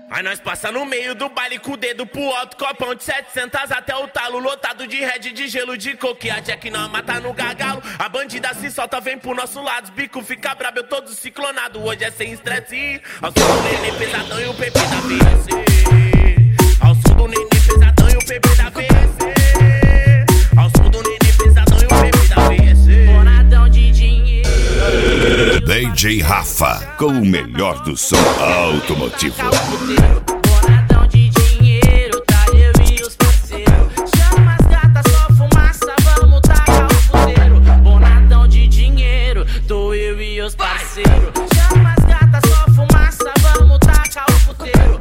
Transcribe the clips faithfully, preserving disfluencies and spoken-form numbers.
Aí nós passa no meio do baile com o dedo pro alto, copão de setecentos até o talo, lotado de red, de gelo, de coque. A Jack não mata no gargalo, a bandida se solta, vem pro nosso lado, os bico fica brabo, eu todo ciclonado. Hoje é sem estresse, ao som do neném pesadão e o P P da V S. Ao som do neném pesadão e o P P da V S. Ao som do neném pesadão e o P P da V S. Bonadão de dinheiro. D J Rafa, com o melhor do som automotivo. Bonadão de dinheiro, tá eu e os parceiros. Chama as gatas, só fumaça, vamos tacar o puteiro. Bonadão de dinheiro, tô eu e os parceiros. Chama as gatas, só fumaça, vamos tacar o puteiro.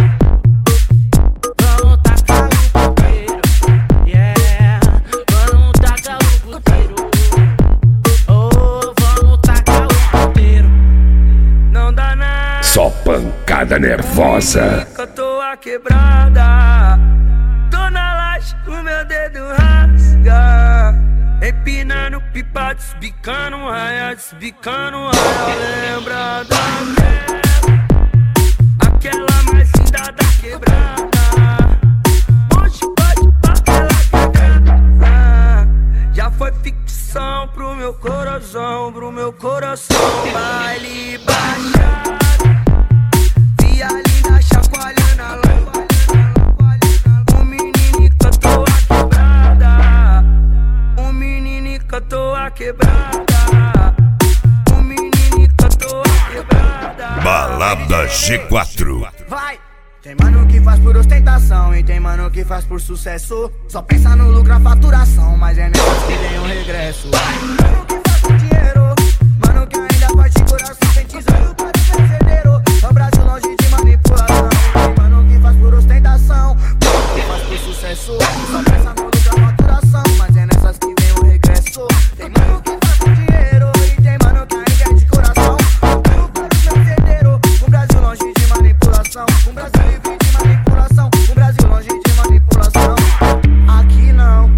Vamos tacar o puteiro, yeah. Vamos tacar o puteiro. Oh, vamos tacar o puteiro. Não dá nada. Só pancada nervosa. Eu tô a quebrada, tô na laje, o meu dedo rasga. Empinando pipa, desbicando raia, desbicando raia. Lembra da mulher, aquela mais linda da quebrada. Hoje pode pra ela cagada. Já foi ficção pro meu coração, pro meu coração. Baile baixado, vi a linda chacoalhando a lâmpada. Um menino cantou a quebrada, um menino cantou a quebrada, um menino cantou a quebrada. Balada G quatro. Vai! Tem mano que faz por ostentação e tem mano que faz por sucesso. Só pensa no lucro, a faturação, mas é nessas que vem o regresso. Mano que faz por dinheiro, mano que ainda faz de coração, sem tesouro para o verdadeiro. É o Brasil longe de manipulação. Tem mano que faz por ostentação, mano que faz por sucesso. Só pensa no lucro, a faturação, mas é nessas que vem o regresso. Tem mano que faz por dinheiro e tem mano que ainda é de coração. Tudo para o meu verdadeiro. Um Brasil longe de manipulação, um Brasil livre de manipulação, um Brasil longe de manipulação. Aqui não.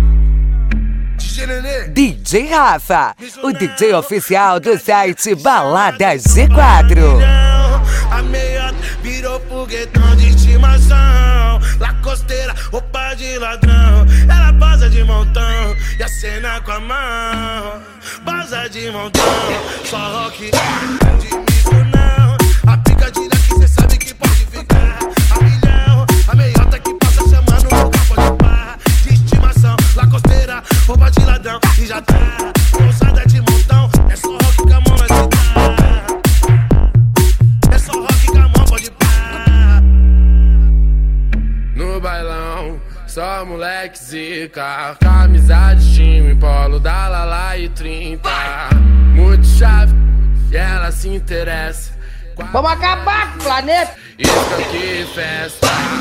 D J Rafa, o D J oficial do site Balada G quatro. A meiota virou foguetão de estimação. Lacosteira, roupa de ladrão. Ela passa de montão e acena com a mão. Passa de montão, só rock, de mico não. A picadilha que cê sabe que pode ficar a milhão. A meiota que passa chamando o lugar pode parar. De estimação, lacosteira, roupa de ladrão. E já tá, ousada de montão. É só rock com a mão na cidade. É só rock com a mão pode parar. No bailão, só moleque zica. Camisa de time, polo da Lala e trinta. Muito chave, e ela se interessa. Vamos acabar com o planeta. Isso aqui festa.